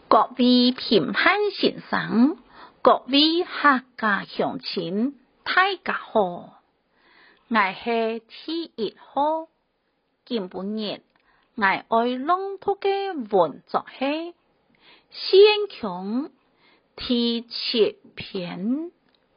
各位评判先生，各位客家乡亲，大家好，我是T1號，今晡日我愛朗讀嘅文作係先強第7篇，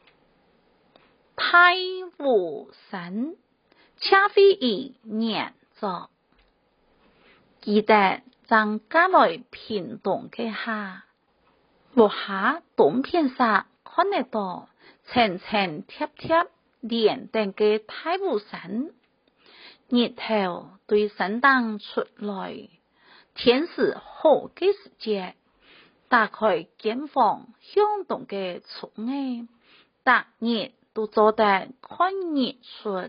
太湖山恰非以年作，記得將家來屏東嘅下，落下東片上看得到層層貼貼連登嘅太湖山，日頭對山當出來，天是好嘅時節，打開間房向東嘅窗外，逐日都做得看日出。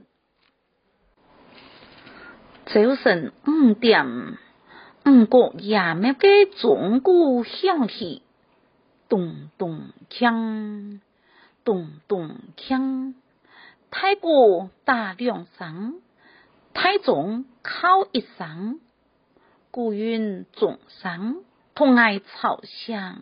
早晨5點，五國也沒嘅鐘鼓響起，咚咚鏘，咚咚鏘，太鼓打2聲，太鐘敲1聲，鼓韻鐘聲同愛吵響。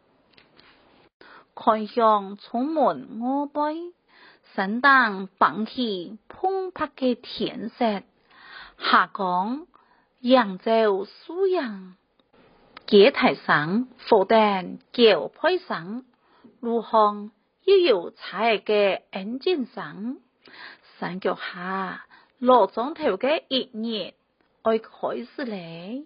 看向出門外背，山當放起澎湃嘅天色，下降揚州蘇陽，街台上火燈叫配上，路上又有踩嘅引擎聲，山腳下羅莊頭嘅一日愛開始咧。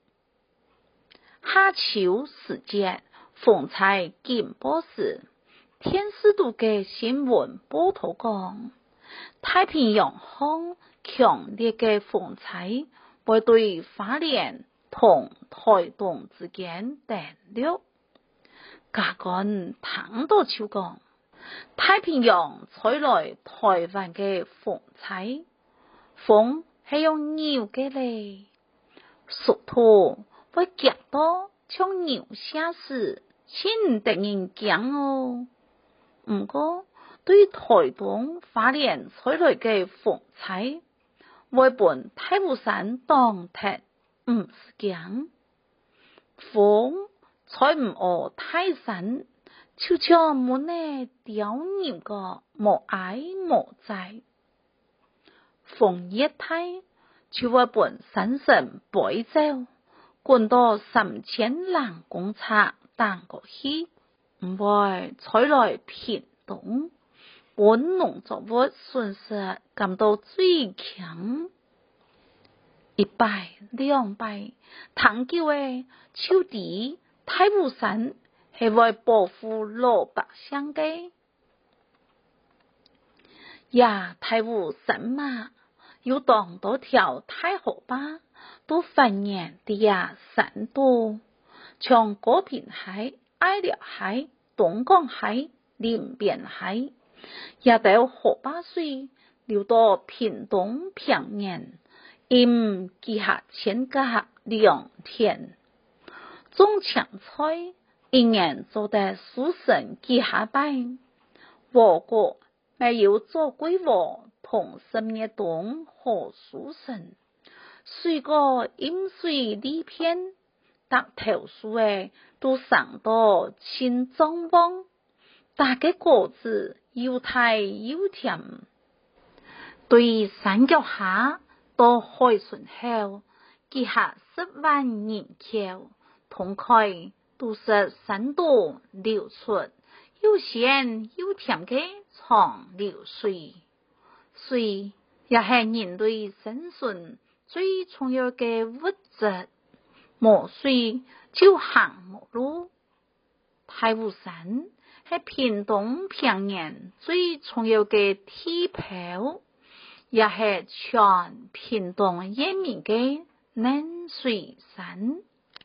夏秋時節，風采勁波時，天視圖嘅新聞報道講，太平洋向強烈嘅風采會對花蓮同台東之間登陸。家幹談到就講，太平洋吹來台灣嘅風采，風係用牛嘅咧，屬土會夾到像牛下時，真得人驚哦。唔過對台東花蓮吹來嘅風采，會本太湖山當特唔是驚，風吹唔過泰山，就像滿呢雕牛個無愛無在，風一大就會本山神背走，滾到3000人公尺當過去，唔會吹來屏東，本農作物損失感到最強。100、200，長久嘅秋地太湖山係為保護老百姓嘅，也太湖山嘛，有當多條太河壩，都繁衍地下山多，像高屏海、愛寮海、東港海、林邊海，也到河壩水流到屏東平原，因幾下千甲良田，種青菜，一年做得數成幾下倍。我國沒有做規劃同10月冬和數成，水果飲水利片，搭頭樹誒都上到青壯旺，大個果子又大又甜。對山腳下到海巡後，幾下10萬人口，同開都是山多流出，又鹹又甜嘅長流水。水也係人類生存最重要嘅物質，冇水就行冇路。太湖山係屏東平原最重要嘅地標，也係全屏東人民嘅冷水山。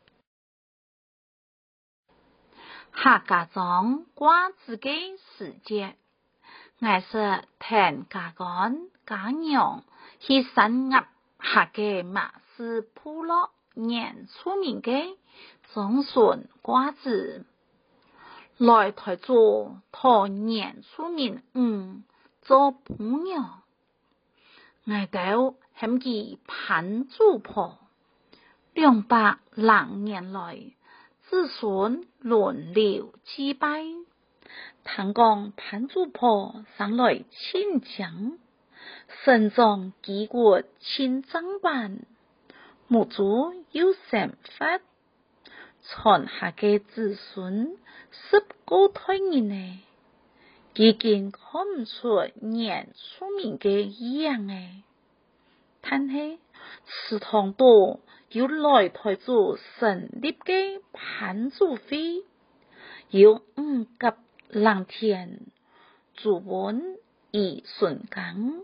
客家莊掛子嘅時節，我是聽家幹家娘去山鴨下嘅馬氏部落年出名嘅莊孫掛子，來台做托年出名做伴娘，我到嫌佢攀主婆，200多年來子孙轮流祭拜。听讲潘主婆上来请将，神宗几国亲掌办，母祖有神法，传下嘅子孙19代人呢，已经看唔出年出名嘅样诶。但是祠堂多有来台做成立嘅潘祖会，有5級蓝天主文以顺港，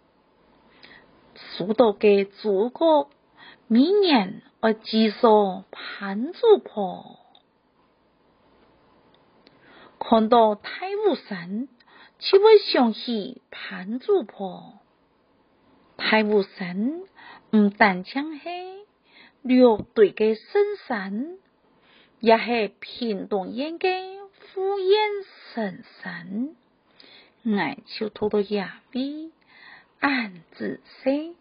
许多嘅祖国每年要祭祀潘祖婆。看到太武山，就会想起潘祖婆。太武山唔单将是六对嘅深山，也是屏东县嘅富源神山。我就读到野味，俺自细